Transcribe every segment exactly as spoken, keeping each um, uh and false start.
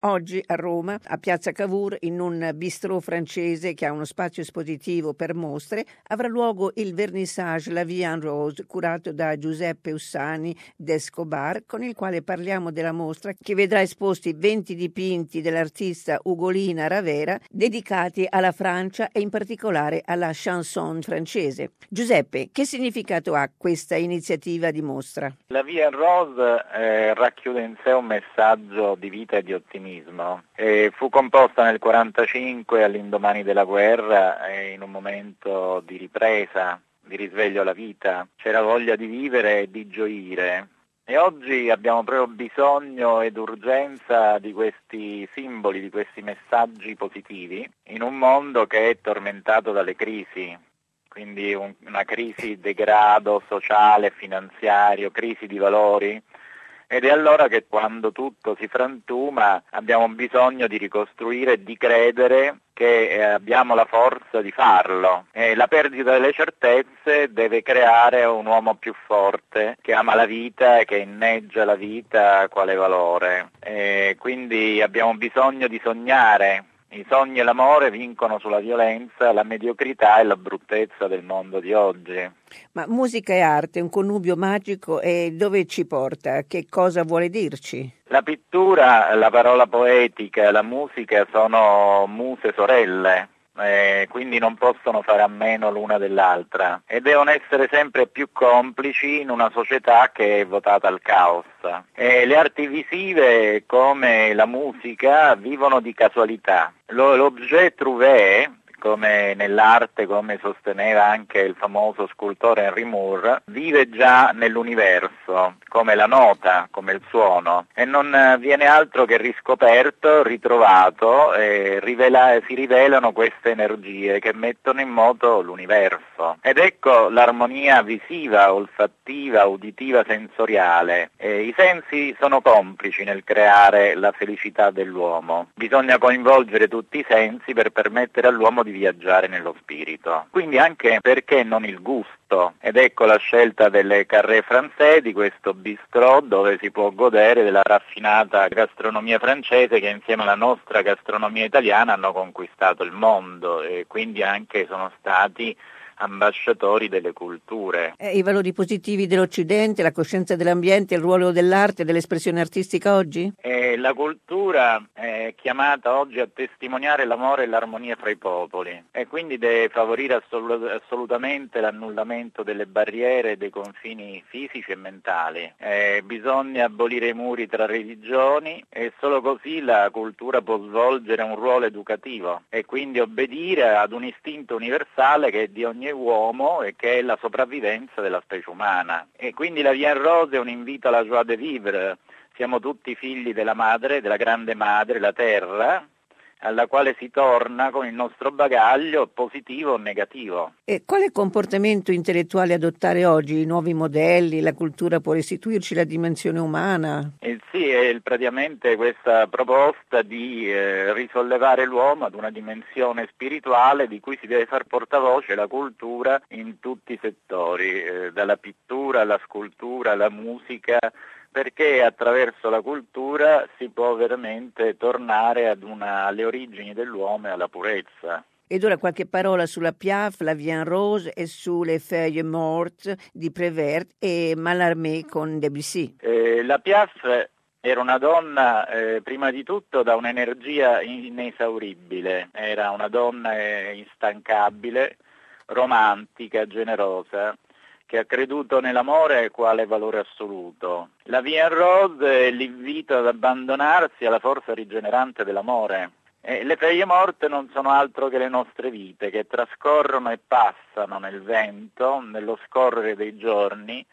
Oggi a Roma, a Piazza Cavour, in un bistrò francese che ha uno spazio espositivo per mostre, avrà luogo il vernissage La Vie en Rose, curato da Giuseppe Ussani d'Escobar, con il quale parliamo della mostra che vedrà esposti venti dipinti dell'artista Ugolina Ravera dedicati alla Francia e in particolare alla chanson francese. Giuseppe, che significato ha questa iniziativa di mostra? La Vie en Rose eh, racchiude in sé un messaggio di vita e di ottimismo. E fu composta nel quarantacinque all'indomani della guerra, eh, in un momento di ripresa, di risveglio alla vita. C'era voglia di vivere e di gioire. E oggi abbiamo proprio bisogno ed urgenza di questi simboli, di questi messaggi positivi, in un mondo che è tormentato dalle crisi. Quindi un, una crisi di degrado sociale, finanziario, crisi di valori. Ed è allora che quando tutto si frantuma abbiamo bisogno di ricostruire e di credere che eh, abbiamo la forza di farlo. E la perdita delle certezze deve creare un uomo più forte, che ama la vita e che inneggia la vita quale valore. E quindi abbiamo bisogno di sognare. I sogni e l'amore vincono sulla violenza, la mediocrità e la bruttezza del mondo di oggi. Ma musica e arte, un connubio magico, e dove ci porta? Che cosa vuole dirci? La pittura, la parola poetica, la musica sono muse sorelle. Eh, quindi non possono fare a meno l'una dell'altra e devono essere sempre più complici in una società che è votata al caos. E le arti visive, come la musica, vivono di casualità. Lo, l'objet trouvé, come nell'arte, come sosteneva anche il famoso scultore Henry Moore, vive già nell'universo, come la nota, come il suono, e non viene altro che riscoperto, ritrovato, e rivela, si rivelano queste energie che mettono in moto l'universo. Ed ecco l'armonia visiva, olfattiva, uditiva, sensoriale. E i sensi sono complici nel creare la felicità dell'uomo. Bisogna coinvolgere tutti i sensi per permettere all'uomo di viaggiare nello spirito. Quindi anche perché non il gusto? Ed ecco la scelta delle Carré Français, di questo bistrò dove si può godere della raffinata gastronomia francese che insieme alla nostra gastronomia italiana hanno conquistato il mondo e quindi anche sono stati ambasciatori delle culture. Eh, I valori positivi dell'Occidente, la coscienza dell'ambiente, il ruolo dell'arte e dell'espressione artistica oggi? E la cultura è chiamata oggi a testimoniare l'amore e l'armonia fra i popoli e quindi deve favorire assolut- assolutamente l'annullamento delle barriere e dei confini fisici e mentali. Eh, bisogna abolire i muri tra religioni e solo così la cultura può svolgere un ruolo educativo e quindi obbedire ad un istinto universale che è di ogni uomo e che è la sopravvivenza della specie umana. E quindi la Vie en Rose è un invito alla joie de vivre. Siamo tutti figli della madre, della grande madre, la terra, alla quale si torna con il nostro bagaglio positivo o negativo. E quale comportamento intellettuale adottare oggi? I nuovi modelli, la cultura può restituirci la dimensione umana? Eh sì, è praticamente questa proposta di eh, risollevare l'uomo ad una dimensione spirituale di cui si deve far portavoce la cultura in tutti i settori, eh, dalla pittura alla scultura, alla musica, perché attraverso la cultura si può veramente tornare ad una, alle origini dell'uomo e alla purezza. Ed ora qualche parola sulla Piaf, la Vie en Rose e sulle Feuilles Mortes di Prévert e Mallarmé con Debussy. Eh, la Piaf era una donna eh, prima di tutto da un'energia inesauribile, era una donna eh, instancabile, romantica, generosa, che ha creduto nell'amore quale valore assoluto. La Vie en Rose è l'invito ad abbandonarsi alla forza rigenerante dell'amore. E le Feuilles Mortes non sono altro che le nostre vite, che trascorrono e passano nel vento, nello scorrere dei giorni,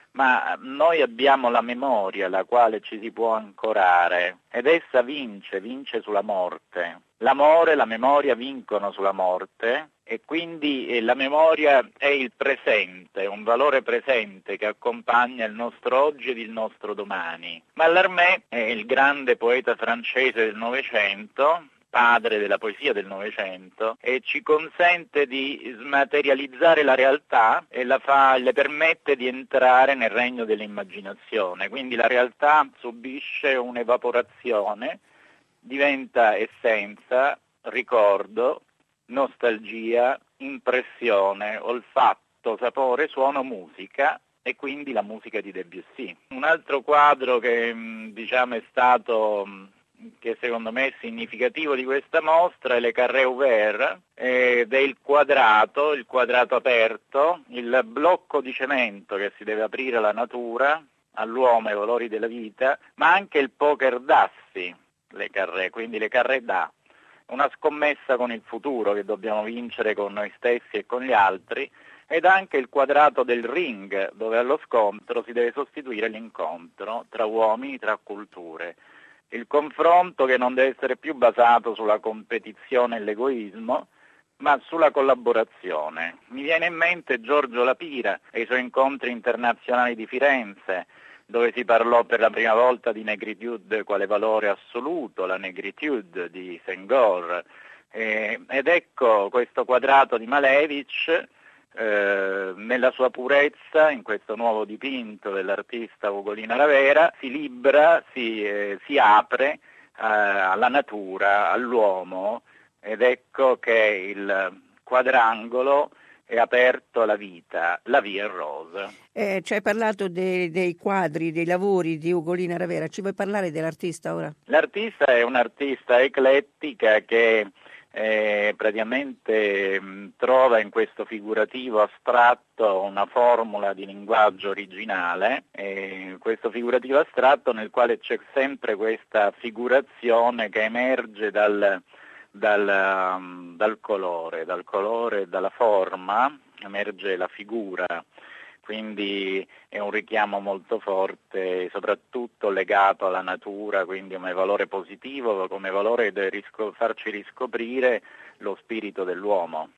ma noi abbiamo la memoria alla quale ci si può ancorare ed essa vince, vince sulla morte. L'amore e la memoria vincono sulla morte e quindi eh, la memoria è il presente, un valore presente che accompagna il nostro oggi ed il nostro domani. Mallarmé è il grande poeta francese del Novecento, padre della poesia del Novecento, e ci consente di smaterializzare la realtà e la fa, le permette di entrare nel regno dell'immaginazione. Quindi la realtà subisce un'evaporazione diventa essenza, ricordo, nostalgia, impressione, olfatto, sapore, suono, musica, e quindi la musica di Debussy. Un altro quadro che diciamo è stato, che secondo me è significativo di questa mostra, è Le Carré Ouvert, ed è il quadrato, il quadrato aperto, il blocco di cemento che si deve aprire alla natura, all'uomo, ai valori della vita, ma anche il poker d'assi, Le Carré, quindi Le Carré d'A. Una scommessa con il futuro che dobbiamo vincere con noi stessi e con gli altri, ed anche il quadrato del ring, dove allo scontro si deve sostituire l'incontro tra uomini, tra culture. Il confronto che non deve essere più basato sulla competizione e l'egoismo, ma sulla collaborazione. Mi viene in mente Giorgio Lapira e i suoi incontri internazionali di Firenze, dove si parlò per la prima volta di negritude quale valore assoluto, la negritude di Senghor. Eh, ed ecco questo quadrato di Malevich, Eh, nella sua purezza, in questo nuovo dipinto dell'artista Ugolina Ravera, si libera, si, eh, si apre eh, alla natura, all'uomo, ed ecco che il quadrangolo è aperto alla vita, la Vie Rose. Eh, ci hai parlato dei, dei quadri, dei lavori di Ugolina Ravera, ci vuoi parlare dell'artista ora? L'artista è un'artista eclettica che Eh, praticamente mh, trova in questo figurativo astratto una formula di linguaggio originale, eh, questo figurativo astratto nel quale c'è sempre questa figurazione che emerge dal, dal, um, dal colore, dal colore e dalla forma, emerge la figura. Quindi è un richiamo molto forte, soprattutto legato alla natura, quindi come valore positivo, come valore di risco- farci riscoprire lo spirito dell'uomo.